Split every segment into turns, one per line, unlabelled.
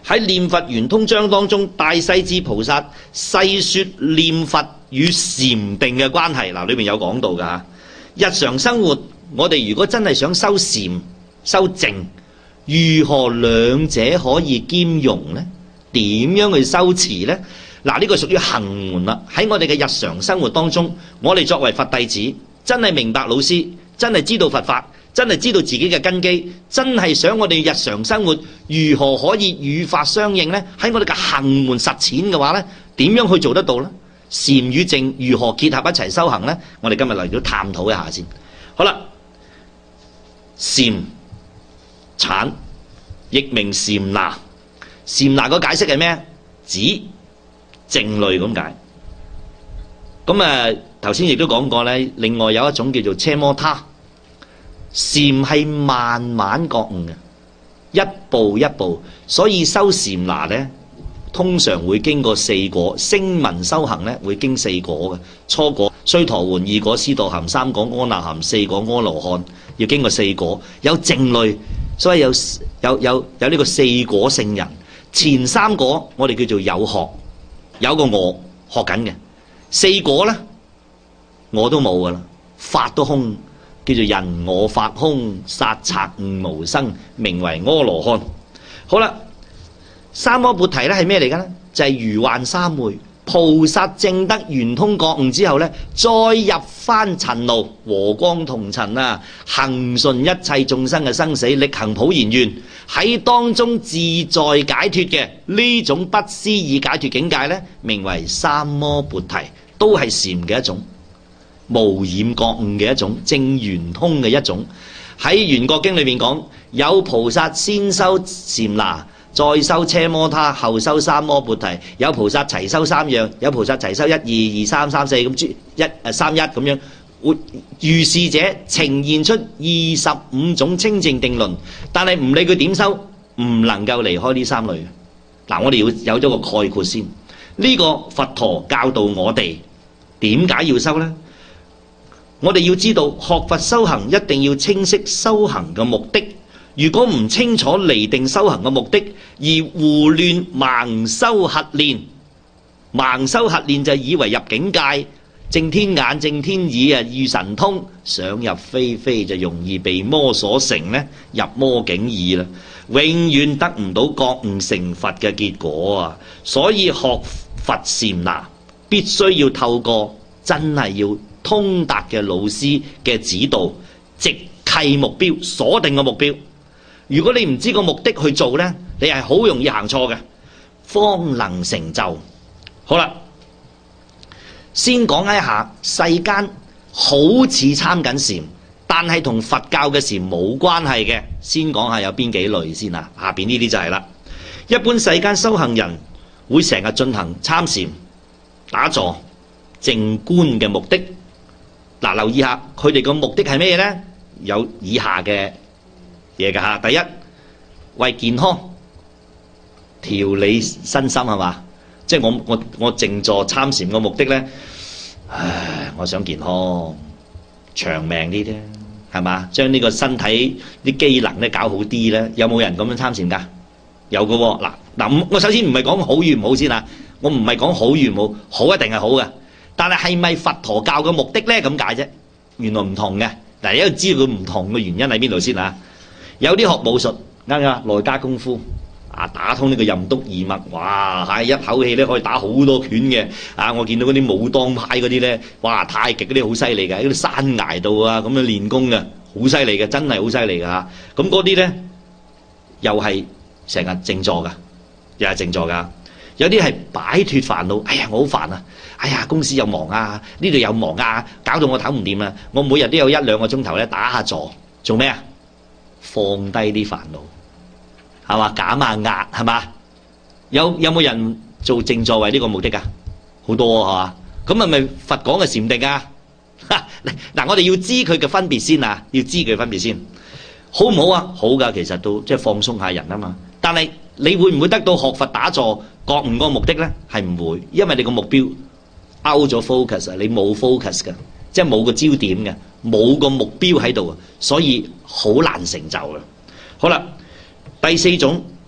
喺念佛圓通章當中，大勢至菩薩細說念佛與禪定嘅關係。嗱，裏面有講到㗎。日常生活，我哋如果真係想修禪、修靜，如何兩者可以兼容呢？點樣去修持呢？嗱，呢個屬於行門啦。喺我哋嘅日常生活當中，我哋作為佛弟子，真係明白老師，真係知道佛法，真係知道自己嘅根基，真係想我哋日常生活如何可以與法相應呢？喺我哋嘅行門實踐嘅話呢，點樣去做得到呢？禪與靜如何結合一齊修行呢？我哋今日嚟到探討一下先。好啦，禪產亦名禪那。禪那個解釋係咩？指靜慮咁解。咁頭先亦都講過咧，另外有一種叫做奢摩他。禪係慢慢覺悟嘅，一步一步，所以修禪那咧，通常會經過四果。聲聞修行咧會經四果嘅，初果須陀洹，二果斯陀含，三果阿那含，四果阿羅漢，要經過四果。有靜慮，所以有呢個四果聖人。前三果我哋叫做有學，有個我學緊嘅。四果咧我都冇噶啦，法都空，叫做人我法空，殺賊悟無生，名為阿羅漢。好啦，三摩缽提咧係咩嚟噶咧？就係如幻三昧。菩薩證得圓通覺悟之後咧，再入翻塵路，和光同塵啊，行順一切眾生嘅生死，力行普賢願，喺當中自在解脫嘅呢種不思議解脫境界咧，名為三摩缽提，都係禪嘅一種，無染覺悟嘅一種，證圓通嘅一種。喺圓覺經裏面講，有菩薩先修禪那，再修奢摩他，後修三摩缽提。有菩薩齊修三樣，有菩薩齊修一二二三三四咁三一咁樣。如是者呈現出25種清淨定論，但係唔理佢點修，唔能夠離開呢三類。嗱，我哋要有咗個概括先。呢個佛陀教導我哋點解要修呢？我哋要知道學佛修行一定要清晰修行嘅目的。如果唔清楚釐定修行嘅目的，而胡亂盲修瞎練，盲修瞎練就以為入境界，正天眼正天耳啊，遇神通，想入非非，就容易被魔所成呢，入魔境耳啦，永遠得唔到覺悟成佛嘅結果啊！所以學佛禪那必須要透過真係要通達嘅老師嘅指導，直契目標，鎖定個目標。如果你唔知個目的去做呢，你係好容易行錯嘅，方能成就。好啦，先講一下世間好似參緊禪，但係同佛教嘅禪冇關係嘅，先講下有邊幾類先啊。下邊呢啲就係啦。一般世間修行人會成日進行參禪、打坐、靜觀嘅目的。嗱，留意下佢哋個目的係咩呢？有以下嘅嘢噶吓。第一，為健康調理身心係嘛？即係我靜坐參禪嘅目的咧，我想健康長命啲啫，係嘛？將呢個身體啲機能咧搞好啲咧。有冇人咁樣參禪噶？有噶喎。嗱，我首先唔係講好與唔好先啊，我唔係講好與唔好，好一定係好嘅。但係係咪佛陀教嘅目的咧？咁解啫。原來唔同嘅。嗱，你都知道佢唔同嘅原因喺邊度先啊？有啲學武術，啱唔啱？內家功夫啊，打通呢個任督二脈，哇！係一口氣咧可以打好多拳嘅。啊，我見到嗰啲武當派嗰啲咧，哇！太極嗰啲好犀利嘅，喺啲山崖度啊咁樣練功嘅，好犀利嘅，真係好犀利嘅嚇。咁嗰啲咧又係成日靜坐㗎，又係靜坐㗎。有啲係擺脫煩惱，哎呀我好煩啊！哎呀公司又忙啊，呢度又忙啊，搞到我唞唔掂啦。我每日都有1-2個鐘頭咧打下坐，做咩啊？放低啲煩惱，係嘛？減下壓，係嘛？有冇人做靜坐為呢個目的㗎？好多係嘛？咁係咪佛講嘅禪定啊？嗱，我哋要知佢嘅分別先啊，要知佢分別先，好唔好啊？好㗎，其實都即係放鬆下人啊嘛。但係你會唔會得到學佛打坐覺悟個目的咧？係唔會，因為你個目標 out 咗 focus 啊，你冇 focus 㗎，即係冇個焦點嘅，冇個目標喺度啊，所以好難成就嘅。好啦，第四種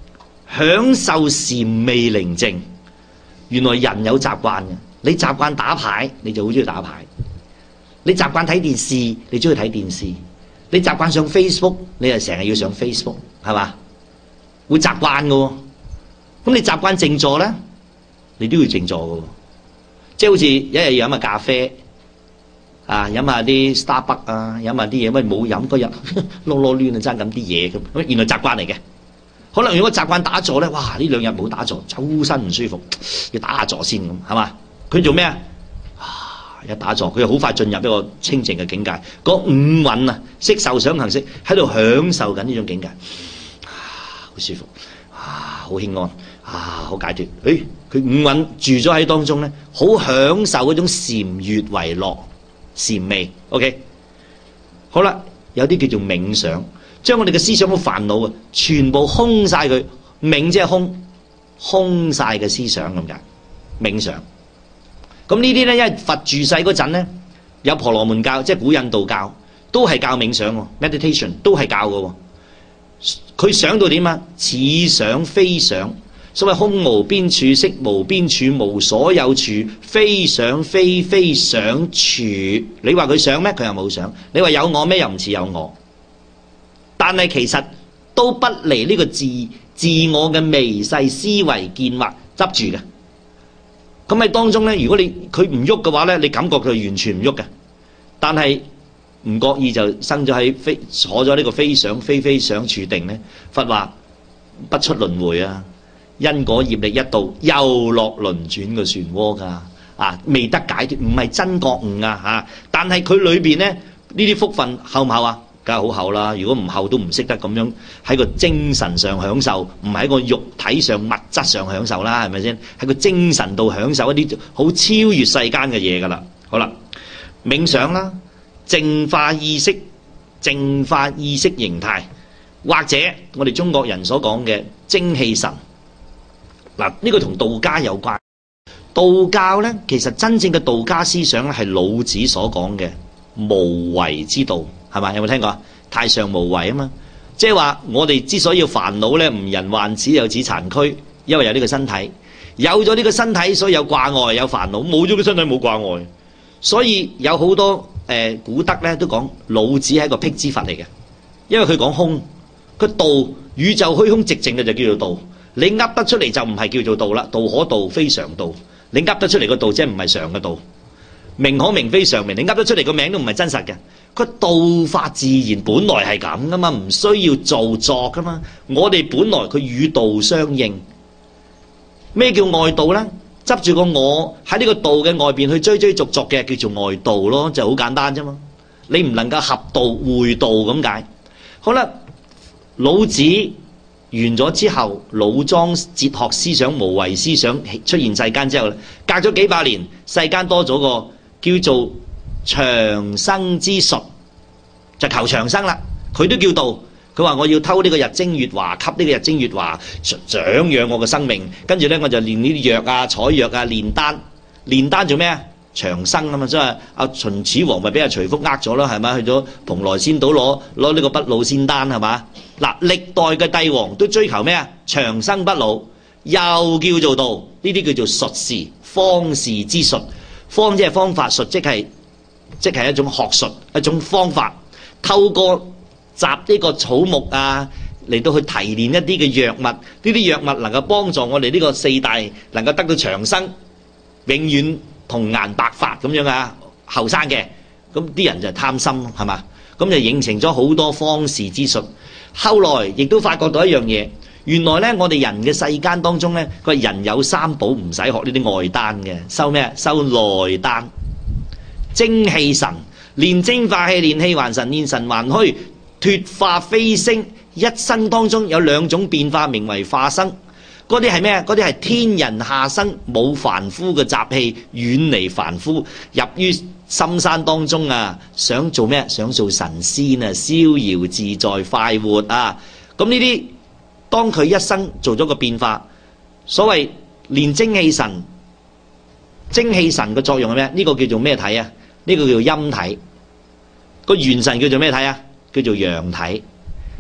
享受禪味寧靜。原來人有習慣嘅，你習慣打牌，你就好中意打牌；你習慣睇電視，你中意睇電視；你習慣上 Facebook， 你就成日要上 Facebook， 係嘛？會習慣嘅喎。咁你習慣靜坐咧，你都要靜坐嘅喎。即係好似一日要飲下咖啡，啊飲下啲 Starbucks 啊，飲下啲嘢，乜冇飲嗰日囉囉攣啊，爭緊啲嘢咁。原來習慣嚟嘅。可能如果習慣打坐咧，哇！呢兩日冇打坐，周身唔舒服，要打下坐先咁，係嘛？佢做咩啊？一打坐，佢又好快進入一個清靜嘅境界。嗰五蘊啊，色受想行識喺度享受緊呢種境界，好舒服，好輕安，好解脫。佢五蘊住咗喺當中咧，好享受嗰種禪悅為樂，禪味。OK， 好啦，有啲叫做冥想。將我哋嘅思想嘅煩惱啊，全部空晒佢，冥即係空晒嘅思想咁解。冥想，咁呢啲咧，因為佛住世嗰陣咧，有婆羅門教，即係古印度教，都係教冥想，meditation 都係教嘅。佢想到點啊？似想非想，所謂空無邊處，識無邊處，無所有處，非想非想處。你話佢想咩？佢又冇想。你話有我咩？又唔似有我。但係其實都不離呢個自我嘅微細思維見惑執住嘅。咁喺當中咧，如果佢唔喐嘅話咧，你感覺佢完全唔喐嘅。但係唔覺意就生咗喺坐咗呢個非想非想處定咧。佛話不出輪迴啊，因果業力一到又落輪轉嘅漩渦噶。未得解脫，唔係真覺悟啊。但係佢裏邊咧，呢啲福分厚唔厚啊？梗係好厚啦！如果唔厚都唔識得咁樣喺個精神上享受，唔係喺個肉體上物質上享受啦，係咪先？喺個精神度享受一啲好超越世間嘅嘢噶啦。好啦，冥想啦，淨化意識形態，或者我哋中國人所講嘅精氣神。嗱，呢個同道家有關。道教咧，其實真正嘅道家思想咧，係老子所講嘅無為之道。係嘛？有冇聽過？太上無為啊嘛，即係話我哋之所以要煩惱咧，吾人患此有此殘軀，因為有呢個身體，有咗呢個身體，所以有掛礙，有煩惱；冇咗個身體，冇掛礙。所以有好多古德咧都講老子係一個辟支佛嚟嘅，因為佢講空，佢道宇宙虛空寂靜嘅就叫做道。你噏得出嚟就唔係叫做道啦，道可道非常道。你噏得出嚟個道即係唔係常嘅道，名可名非常名。你噏得出嚟個名都唔係真實嘅。佢道法自然本來係咁噶嘛，唔需要做作噶嘛。我哋本來佢與道相應。咩叫外道呢？執住個我喺呢個道嘅外邊去追逐嘅叫做外道咯，就好簡單啫嘛。你唔能夠合道會道咁解。好啦，老子完咗之後，老莊哲學思想、無為思想出現世間之後，隔咗幾百年，世間多咗個叫做長生之術，就求長生啦。佢都叫道，佢話我要偷呢個日精月華，吸呢個日精月華，長養我嘅生命。跟住咧，我就練呢啲藥啊、採藥啊、煉丹。煉丹做咩啊？長生啊嘛。所以阿秦始皇咪俾阿徐福呃咗咯，係咪？去咗蓬萊仙島攞呢個不老仙丹，係嘛？嗱，歷代嘅帝王都追求咩啊？長生不老，又叫做道。呢啲叫做術士、方士之術。方即係方法，術即係一種學術，一種方法。透過集呢個草木啊，嚟到去提煉一啲嘅藥物，呢啲藥物能夠幫助我哋呢個四大能夠得到長生，永遠童顏白髮咁樣啊，後生嘅。咁啲人就貪心，係嘛？咁就形成咗好多方士之術。後來亦都發覺到一樣嘢，原來咧我哋人嘅世間當中咧，佢人有三寶，唔使學呢啲外丹嘅，修咩？修內丹，精氣神。練精化氣，練氣還神，練神還虛，脫化飛升。一生當中有兩種變化，名為化生。嗰啲係咩？嗰啲係天人下生，冇凡夫嘅習氣，遠離凡夫，入於深山當中啊！想做咩？想做神仙啊！逍遙自在，快活啊！咁呢啲，當佢一生做咗個變化，所謂練精氣神，精氣神嘅作用係咩？呢個叫做咩體啊？呢個叫做陰體。個元神叫做咩體啊？叫做陽體。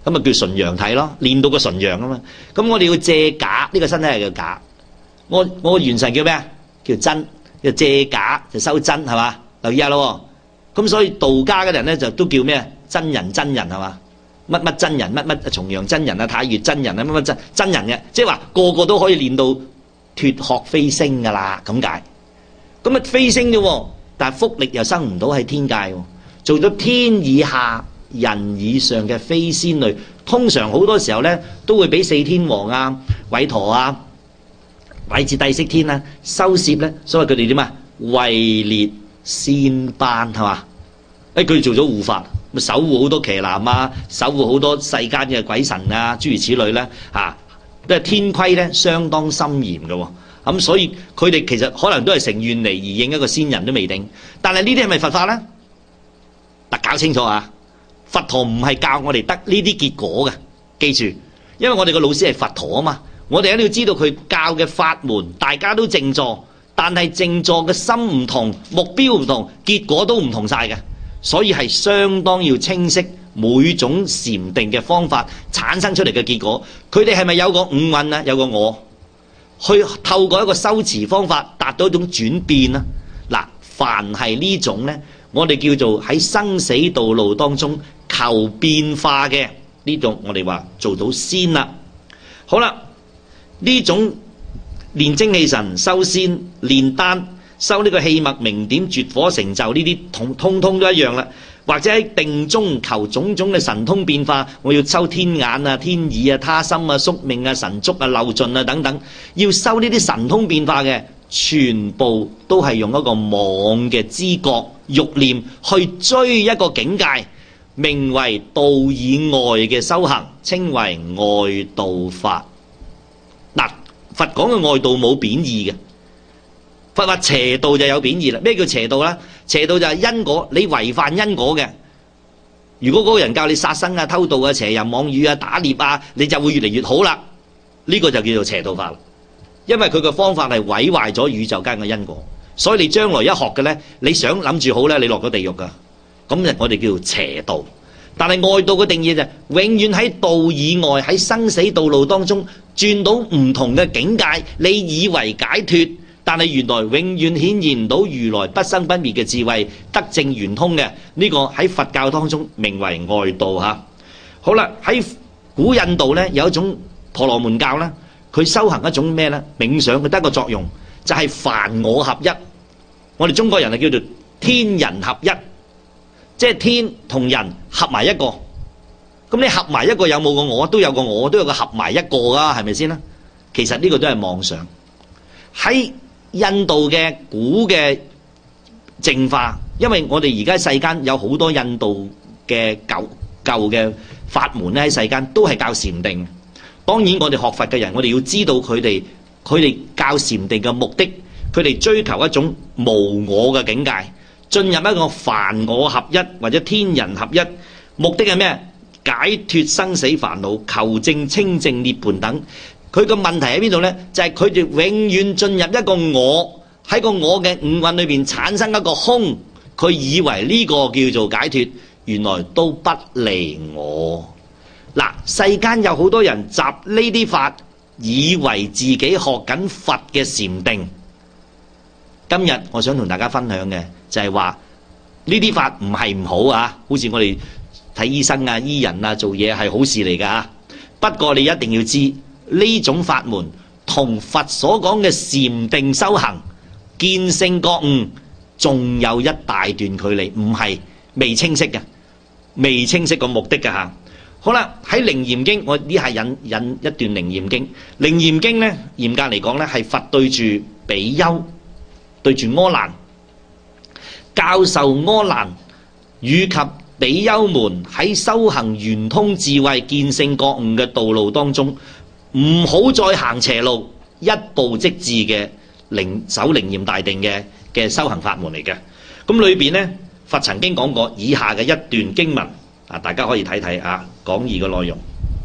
咁啊叫純陽體咯，練到個純陽啊嘛。咁我哋要借假，呢個身體係叫假。我個元神叫咩啊？叫真，叫借假就收真，係嘛？留意下咯。咁所以道家嘅人咧就都叫咩？真人係嘛？乜乜真人，乜乜重陽真人啊，太乙真人啊，乜乜真人嘅，即係話個個都可以練到脫殼飛升噶啦，咁解。咁啊飛升啫，但係福力又生唔到喺天界，做咗天以下人以上嘅飛仙類，通常好多時候咧都會俾四天王啊、韋陀啊、乃至帝釋天啊收攝咧，所謂佢哋點啊位列仙班係嘛？佢哋做咗護法，咪守護好多騎男啊，守護好多世間嘅鬼神啊，諸如此類咧嚇，都係天規咧相當森嚴嘅喎。咁所以佢哋其實可能都係成願嚟而應一個仙人都未定。但係呢啲係咪佛法咧？嗱，搞清楚啊！佛陀唔係教我哋得呢啲結果嘅，記住，因為我哋個老師係佛陀啊嘛。我哋一定要知道佢教嘅法門，大家都靜坐，但係靜坐嘅心唔同，目標唔同，結果都唔同晒嘅。所以係相當要清晰每種禪定嘅方法產生出嚟嘅結果。佢哋係咪有個五蘊啊？有個我去透過一個修持方法達到一種轉變啊！嗱，凡係呢種呢，我哋叫做喺生死道路當中求變化嘅呢種，我哋話做到仙啦。好啦，呢種練精氣神、修仙、練丹、修呢個氣脈明點、絕火成就呢啲，通通都一樣啦。或者喺定中求種種嘅神通變化，我要修天眼啊、天耳啊、他心啊、宿命啊、神足啊、漏盡啊等等，要修呢啲神通變化嘅，全部都係用一個妄嘅知覺欲念去追一個境界，名為道以外嘅修行，稱為外道法。嗱，佛講嘅外道冇貶義嘅，佛話邪道就有貶義啦。咩叫邪道呢？邪道就係因果，你違反因果嘅。如果嗰個人教你殺生啊、偷盜啊、邪淫妄語啊、打獵啊，你就會越嚟越好啦。呢個就叫做邪道法啦。因為佢嘅方法係毀壞咗宇宙間嘅因果，所以你將來一學嘅呢，你想諗住好呢，你落咗地獄噶。咁我哋叫做邪道。但係外道嘅定義就係永遠喺道以外，喺生死道路當中轉到唔同嘅境界，你以為解脫，但係原來永遠顯現唔到如來不生不滅嘅智慧，得證圓通嘅呢個喺佛教當中名為外道嚇。好啦，喺古印度呢，有一種婆羅門教呢，佢修行一種咩呢？冥想，佢得一個作用就係凡我合一。我哋中國人係叫做天人合一，即係天同人合埋一個。咁你合埋一個有冇個我？都有個我，都有個合埋一個噶，係咪先啦？其實呢個都係妄想。喺印度嘅古嘅淨化，因為我哋而家世間有好多印度嘅舊嘅法門咧，喺世間都係教禪定。當然我哋學佛嘅人，我哋要知道佢哋教禪定嘅目的，佢哋追求一種無我嘅境界，進入一個凡我合一或者天人合一，目的係咩？解脫生死煩惱，求證清淨涅槃等。佢個問題喺邊度呢？就係佢哋永遠進入一個我，喺個我嘅五蘊裏邊產生一個空，佢以為呢個叫做解脫，原來都不離我。嗱，世間有好多人集呢啲法，以為自己學緊佛嘅禪定。今日我想同大家分享嘅就係話，呢啲法唔係唔好啊，好似我哋睇醫生啊、醫人啊、做嘢係好事嚟㗎。不過你一定要知呢種法門同佛所講嘅禪定修行、見性覺悟，仲有一大段距離，唔係未清晰嘅，未清晰個目的嘅嚇。好啦，喺《楞嚴經》，我呢係引一段《楞嚴經》。《楞嚴經》呢，嚴格嚟講呢，係佛對住比丘，對住阿難，教授阿難以及比丘們喺修行圓通智慧、見性覺悟嘅道路當中，唔好再行邪路，一步即至嘅守楞嚴大定嘅修行法門嚟嘅。咁裏邊呢，佛曾經講過以下嘅一段經文。啊！大家可以睇睇啊，講義嘅內容。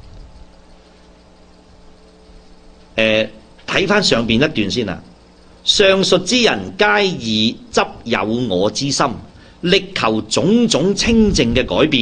睇翻上邊一段先啦。上述之人皆以執有我之心，力求種種清淨嘅改變，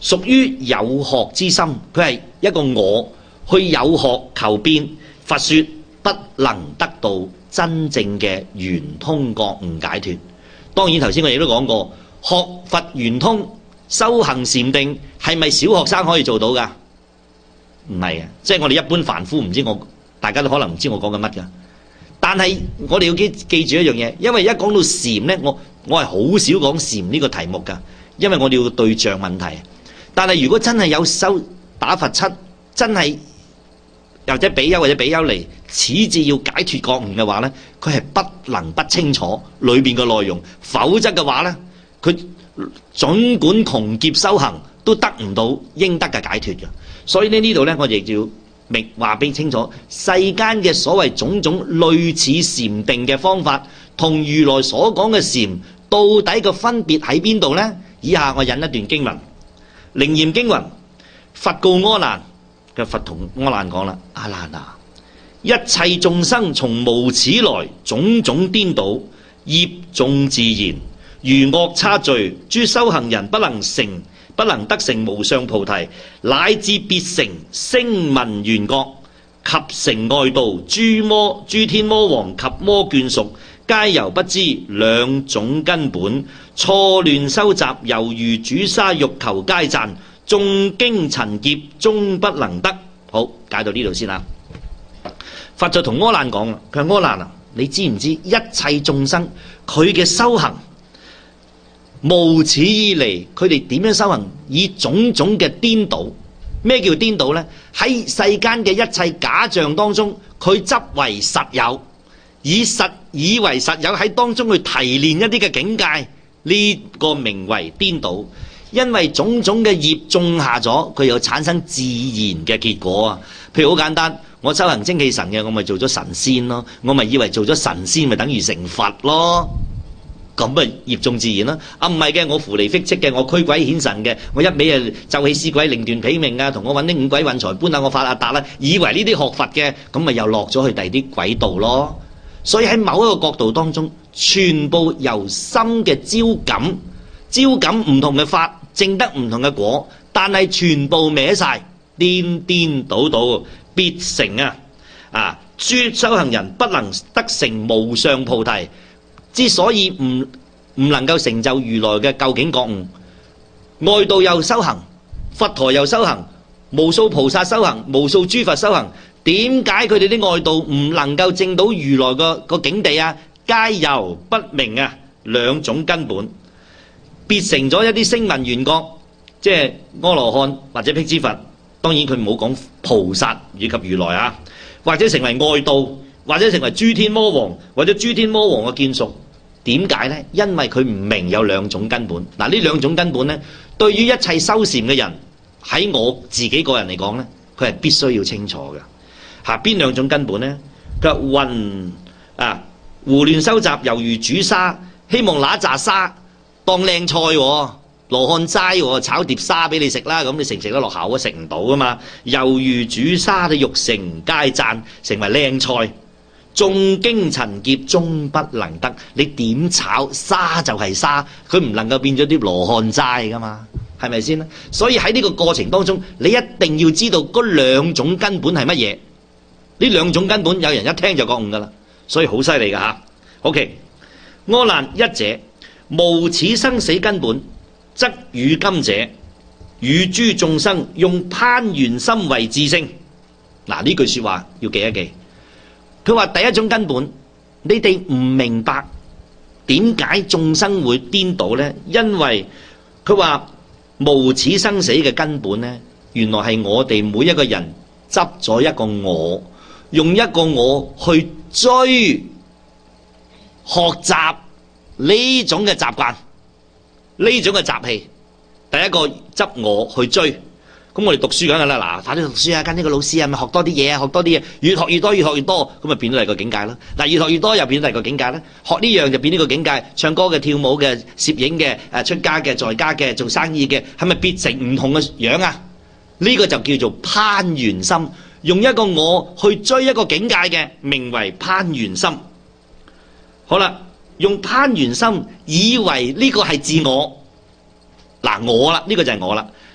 屬於有學之心，佢係一個我去有學求變。佛說不能得到真正嘅圓通覺悟解脫。當然頭先我亦都講過，學佛圓通修行禪定係咪小學生可以做到㗎？唔係啊，即係我哋一般凡夫唔知，大家都可能唔知我講緊乜㗎。但係我哋要記住一樣嘢，因為一講到禪呢，我係好少講禪呢個題目㗎，因為我哋要對象問題。但係如果真係有修打佛七，真係或者比丘或者比丘尼始至要解脫覺悟嘅話呢，佢係不能不清楚裏邊嘅內容，否則嘅話呢，佢儘管窮劫修行都得唔到應得嘅解脫嘅。所以呢度呢，我哋要明話俾清楚，世間嘅所謂種種類似禪定嘅方法，同如來所講嘅禪到底個分別喺邊度呢？以下我引一段經文，《楞嚴經》云：佛告阿難，嘅佛同阿難講啦，阿難啊，一切眾生從無始來，種種顛倒，業眾自然，如惡差罪，諸修行人不能得成無上菩提，乃至別成聲聞緣覺及成外道，諸天魔王及魔眷屬，皆猶不知兩種根本，錯亂修習，猶如主沙欲求皆讚，眾經塵劫終不能得。好，解到呢度先啦。佛就同阿難講啦，佢話阿難啊，你知唔知一切眾生佢嘅修行無始以嚟，佢哋點樣修行？以種種嘅顛倒。咩叫顛倒呢？喺世間嘅一切假象當中，佢執為實有，以為實有，喺當中去提煉一啲嘅境界，呢個名為顛倒。因為種種嘅業種下咗，佢又產生自然嘅結果啊。譬如好簡單，我修行精氣神嘅，我咪做咗神仙咯，我咪以為做咗神仙咪等於成佛咯。咁啊，業眾自然啦。啊，唔係嘅，我符離fik嗇嘅，我驅鬼顯神嘅，我一味啊咒起屍鬼令斷彼命啊，同我揾啲五鬼運財搬啊，我發阿達啦，以為呢啲學佛嘅，咁咪又落咗去第啲軌道咯。所以喺某一個角度當中，全部由心嘅招感唔同嘅法，證得唔同嘅果，但係全部歪晒，顛倒倒，別成諸修行人不能得成無上菩提。之所以唔能夠成就如來嘅究竟覺悟，外道又修行，佛陀又修行，無數菩薩修行，無數諸佛修行，點解佢哋啲外道唔能夠證到如來個境地啊？皆猶不明啊，兩種根本，別成咗一啲聲聞緣覺，即係阿羅漢或者辟支佛，當然佢唔好講菩薩以及如來啊，或者成為外道，或者成為諸天魔王，或者諸天魔王嘅眷屬。點解呢？因為佢唔明有兩種根本。嗱，呢兩種根本呢，對於一切修禪嘅人，喺我自己個人嚟講呢，佢係必須要清楚嘅。邊兩種根本呢？佢話胡亂修習，猶如煮沙，希望拿一紮沙當靚菜喎，羅漢齋喎，炒碟沙俾你食啦，咁你食唔食得落口啊？食唔到噶嘛。猶如煮沙嘅欲成皆讚，成為靚菜。眾經塵劫終不能得，你點炒沙就係沙，佢唔能夠變咗啲羅漢齋噶嘛，係咪先？所以喺呢個過程當中，你一定要知道嗰兩種根本係乜嘢。呢兩種根本有人一聽就覺悟噶啦，所以好犀利噶吓。OK， 阿難，一者無始生死根本，則與今者與諸眾生用攀緣心為自性。嗱，呢句說話要記一記。佢話第一種根本，你哋唔明白點解眾生會顛倒呢？因為佢話無始生死嘅根本呢，原來係我哋每一個人執咗一個我，用一個我去追學習呢種嘅習慣，呢種嘅習氣。第一個執我去追。咁我哋讀書梗係啦，嗱，快啲讀書啊，跟呢個老師啊，咪學多啲嘢啊，學多啲嘢，越學越多，越學越多，咁咪變咗第二個境界啦。嗱，越學越多又變咗第二個境界啦。學呢樣就變呢個境界，唱歌嘅、跳舞嘅、攝影嘅、出家嘅、在家嘅、做生意嘅，係咪變成唔同嘅樣啊？呢個就叫做攀緣心，用一個我去追一個境界嘅，名為攀緣心。好啦，用攀緣心以為呢個係自我，嗱，我啦，呢個就係我啦。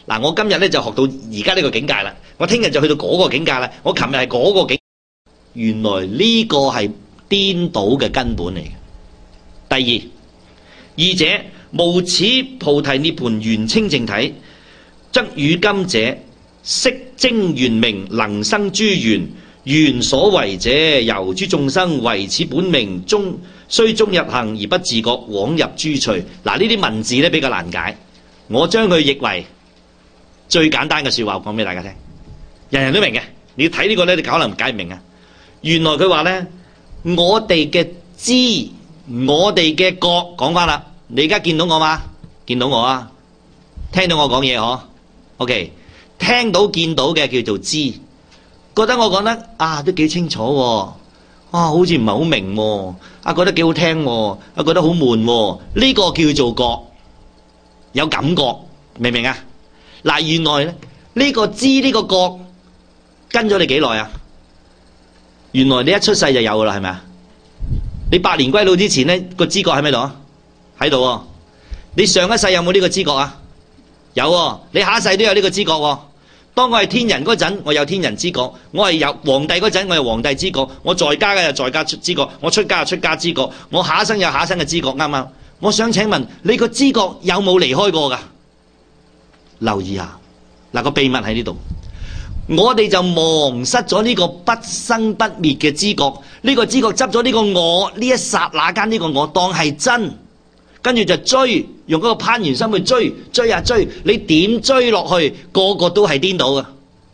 嗱，我今日咧就學到而家呢個境界啦，我聽日就去到嗰個境界啦，我琴日係嗰個境界。原來呢個係顛倒嘅根本嚟嘅。第二者無此菩提涅槃圓清淨體，則與今者色精圓明，能生諸緣。緣所為者，由諸眾生為此本名，雖終入行而不自覺，枉入諸趣。嗱，呢啲文字咧比較難解，我將佢譯為最簡單嘅說話講俾大家聽，人人都明嘅。你要睇呢個咧，你可能解唔明啊。原來佢話咧，我哋嘅知，我哋嘅覺，講翻啦。你而家見到我嗎？見到我啊？聽到我講嘢嗬 ？OK， 聽到見到嘅叫做知。覺得我講得啊都幾清楚喎，好似唔係好明喎，覺得幾好聽喎，覺得好悶喎，呢個叫做覺，有感覺，明唔明啊？嗱，原來咧呢個知呢個覺跟咗你幾耐啊？原來你一出世就有噶啦，係咪啊？你百年歸老之前咧個知覺喺咪度啊？喺度喎。你上一世有冇呢個知覺啊？有喎。你下一世都有呢個知覺喎。當我係天人嗰陣，我有天人知覺；我係有皇帝嗰陣，我有皇帝知覺；我在家嘅有在家知覺；我出家有出家知覺；我下一生有下一生嘅知覺，啱唔啱？我想請問你個知覺有冇離開過噶？留意下，嗱，個秘密喺呢度，我哋就忘失咗呢個不生不滅嘅知覺，呢個知覺執咗呢個我，呢一剎那間呢個我當係真。跟住就追，用嗰個攀緣心去追啊追，你點追落去，個個都係顛倒嘅。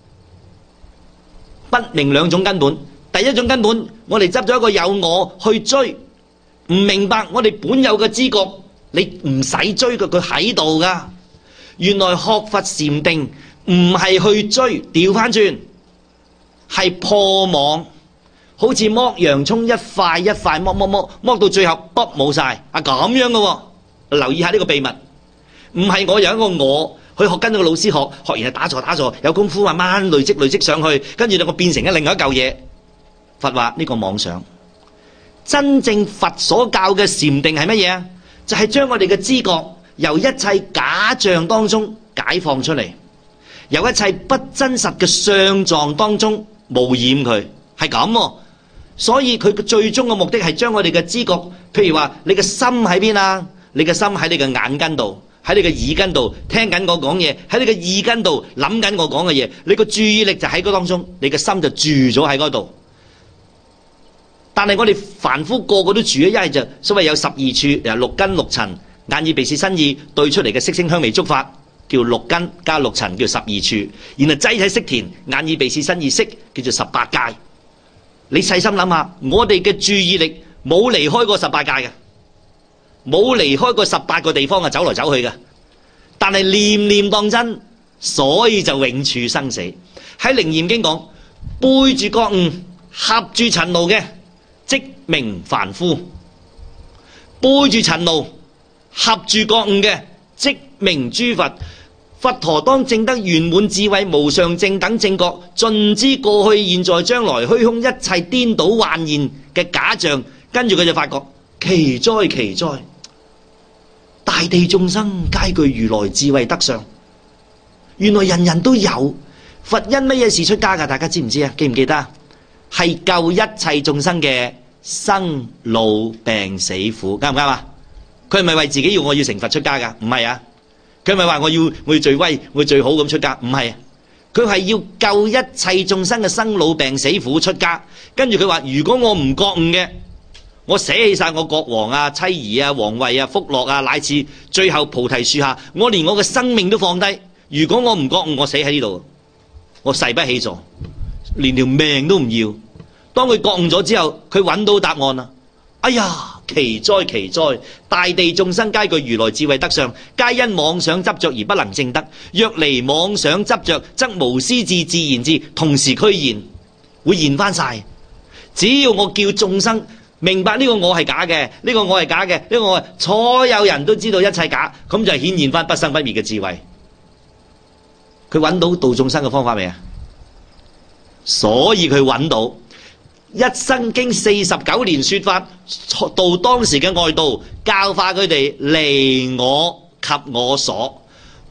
不明兩種根本，第一種根本，我哋執咗一個有我去追，唔明白我哋本有嘅知覺，你唔使追佢喺度噶。原來學佛禪定唔係去追，調翻轉係破網。好似剝洋蔥一塊一塊剝到最後卜冇晒啊，咁樣嘅喎。留意下呢個秘密，唔係我有一個我去學，跟到個老師學完係打坐，有功夫慢慢累積上去，跟住我變成咗另外一嚿嘢。佛話呢個妄想，真正佛所教嘅禪定係乜嘢啊？就係將我哋嘅知覺由一切假象當中解放出嚟，由一切不真實嘅相狀當中無染佢，係咁喎。所以佢最終嘅目的係將我哋嘅知覺，譬如話你嘅心喺邊啊？你嘅心喺你嘅眼根度，喺你嘅耳根度聽緊我講嘢，喺你嘅耳根度諗緊我講嘅嘢，你個注意力就喺嗰當中，你嘅心就住咗喺嗰度。但係我哋凡夫個個都住咗，一係就所謂有12處，由六根六塵，眼耳鼻舌身意對出嚟嘅色聲香味觸法叫六根加六塵叫12處，然後擠喺色田，眼耳鼻舌身意識叫做18界。你細心諗下，我哋嘅注意力冇離開過18界嘅，冇離開過18個地方嘅，走來走去嘅。但係念念當真，所以就永處生死。喺《楞嚴經》講，背住覺悟，合住塵勞嘅，即名凡夫；背住塵勞，合住覺悟嘅，即名諸佛。佛陀當證得圓滿智慧無上正等正覺，盡知過去現在將來虛空一切顛倒幻現嘅假象，跟住佢就發覺奇哉奇哉，大地眾生皆具如來智慧德相。原來人人都有。佛因乜嘢事出家噶？大家知唔知啊？記唔記得啊？係救一切眾生嘅生老病死苦，啱唔啱啊？佢係咪為自己我要成佛出家噶？唔係啊。佢咪話我要最威，我要最好咁出家？唔係，佢係要救一切眾生嘅生老病死苦出家。跟住佢話，如果我唔覺悟嘅，我捨棄晒我國王啊、妻兒啊、皇位啊、福樂啊，乃至最後菩提樹下，我連我嘅生命都放低。如果我唔覺悟，我死喺呢度，我誓不起座，連條命都唔要。當佢覺悟咗之後，佢揾到答案啦。哎呀！奇哉奇哉！大地眾生皆具如來智慧德相，皆因妄想執着而不能證得。若離妄想執着，則無師智、自然智同時俱現，會現翻晒。只要我叫眾生明白呢個我係假嘅，呢個我係假嘅，呢個我係，所有人都知道一切假，咁就顯現翻不生不滅嘅智慧。佢揾到度眾生嘅方法未啊？所以佢揾到。一生經49年說法，度當時嘅外道，教化佢哋離我及我所，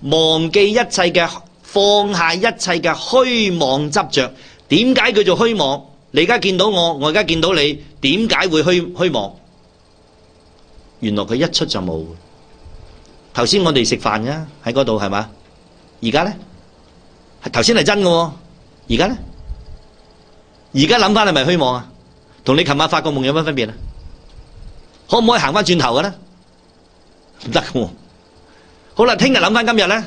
忘記一切嘅，放下一切嘅虛妄執着。點解叫做虛妄？你而家見到我而家見到你，點解會虛妄？原來佢一出就冇。頭先我哋食飯嘅喺嗰度係嘛？而家咧，頭先係真嘅，而家咧，而家諗翻係咪虛妄啊？同你琴晚發個夢有乜分別啊？可唔可以行翻轉頭嘅咧？唔得嘅。好啦，聽日諗翻今日咧，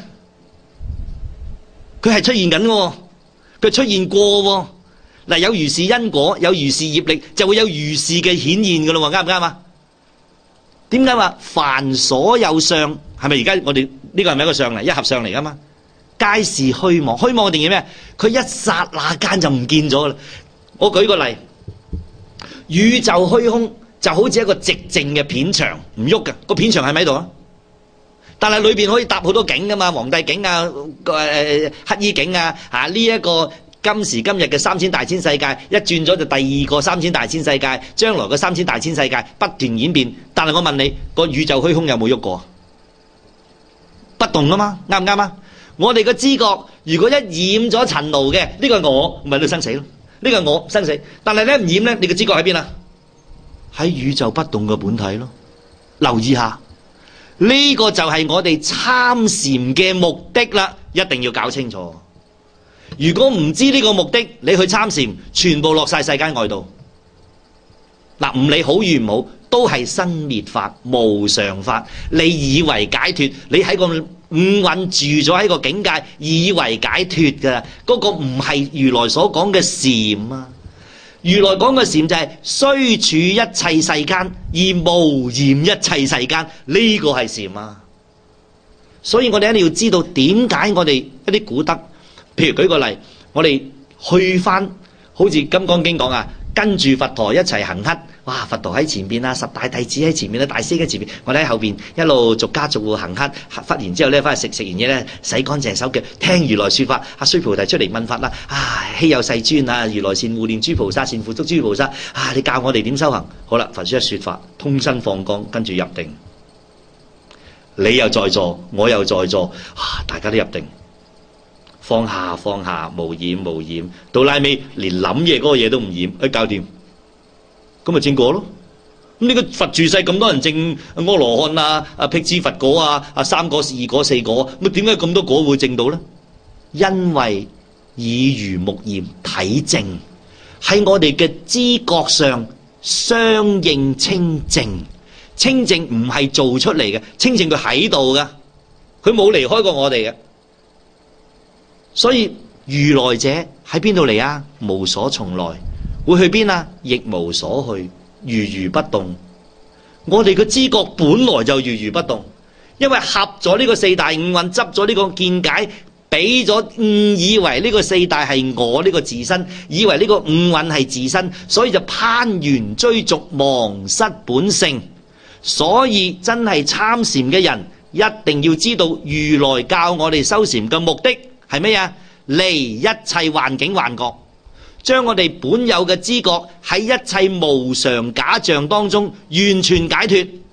佢係出現緊嘅，佢出現過嗱，有如是因果，有如是業力，就會有如是嘅顯現嘅咯，啱唔啱啊？點解話凡所有相，係咪而家我哋呢個係咪一個相嚟？一合相嚟噶嘛？皆是虛妄，虛妄嘅定義咩？佢一剎那間就唔見咗啦。我舉個例，宇宙虛空就好似一個寂靜嘅片場，唔喐嘅個片場係咪喺度啊？但係裏邊可以搭好多景噶嘛，皇帝景啊，乞衣景啊，呢一個今時今日嘅3000大千世界，一轉咗就第二個3000大千世界，將來嘅3000大千世界不斷演變。但係我問你，個宇宙虛空有冇喐過？不動啊嘛，啱唔啱啊？我哋嘅知覺如果一染咗塵勞嘅，呢個係我，咪都生死咯。呢個係我生死，但係咧唔染咧，你嘅知覺喺邊啊？喺宇宙不動嘅本體咯。留意下。呢個就係我哋參禪嘅目的啦，一定要搞清楚。如果唔知呢個目的，你去參禪，全部落晒世間外道。嗱，唔理好與唔好，都係生滅法、無常法。你以為解脫，你喺個五蘊住咗喺個境界，以為解脫噶，嗰個唔係如來所講嘅禪啊。如來講嘅禪就係雖處一切世間而無染一切世間，呢個係禪啊。所以我哋一定要知道點解我哋一啲古德，譬如舉個例，我哋去翻好似《金剛經》講啊，跟住佛陀一齊行乞。哇！佛陀喺前邊啊，十大弟子喺前面啊，大師喺前面，我哋喺後邊一路逐家逐戶行乞，忽然之後咧翻去食完嘢咧，洗乾淨手腳，聽如來說法。阿須菩提出嚟問法啦，稀有世尊啊，如來善護念諸菩薩，善付囑諸菩薩。你教我哋點修行？好啦，佛說一說法，通身放光，跟住入定。你又在座，我又在座，大家都入定，放下放下，無染無染，到拉尾連諗嘢嗰個嘢都唔染，搞掂。咁咪證果咯？咁呢個佛住世咁多人證阿羅漢啊、辟支佛果啊、3果、2果、4果，咁點解咁多果會證到咧？因為耳濡目染體證，喺我哋嘅知覺上相應清淨。清淨唔係做出嚟嘅，清淨佢喺度噶，佢冇離開過我哋嘅。所以如來者喺邊度嚟啊？無所從來。會去邊啊？亦無所去，如如不動。我哋嘅知覺本來就如如不動，因為合咗呢個四大五蘊，執咗呢個見解，俾咗誤以為呢個四大係我呢個自身，以為呢個五蘊係自身，所以就攀緣追逐，忘失本性。所以真係參禪嘅人一定要知道，如來教我哋修禪嘅目的係咩啊？離一切幻境幻覺。將我哋本有嘅知覺喺一切無常假象當中完全解脫，